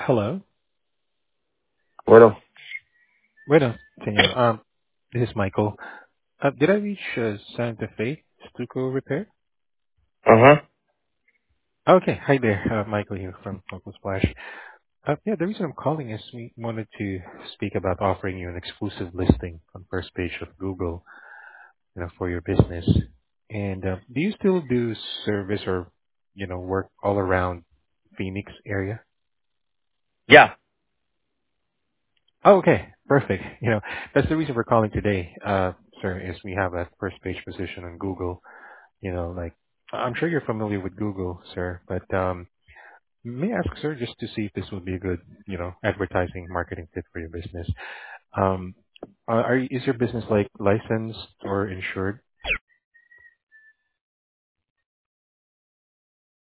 Hello. Bueno, Bueno, señor. This is Michael. Did I reach Santa Fe Stucco Repair? ajá, Okay. Hi there. Michael here from Uncle Splash. Yeah, the reason I'm calling is we wanted to speak about offering you an exclusive listing on first page of Google, for your business. And do you still do service or, work all around Phoenix area? ya, Oh, okay. Perfect. That's the reason we're calling today, sir, is we have a first page position on Google. Like I'm sure you're familiar with Google, sir, but may I ask, sir, just to see if this would be a good, advertising marketing fit for your business. Um, is your business like licensed or insured?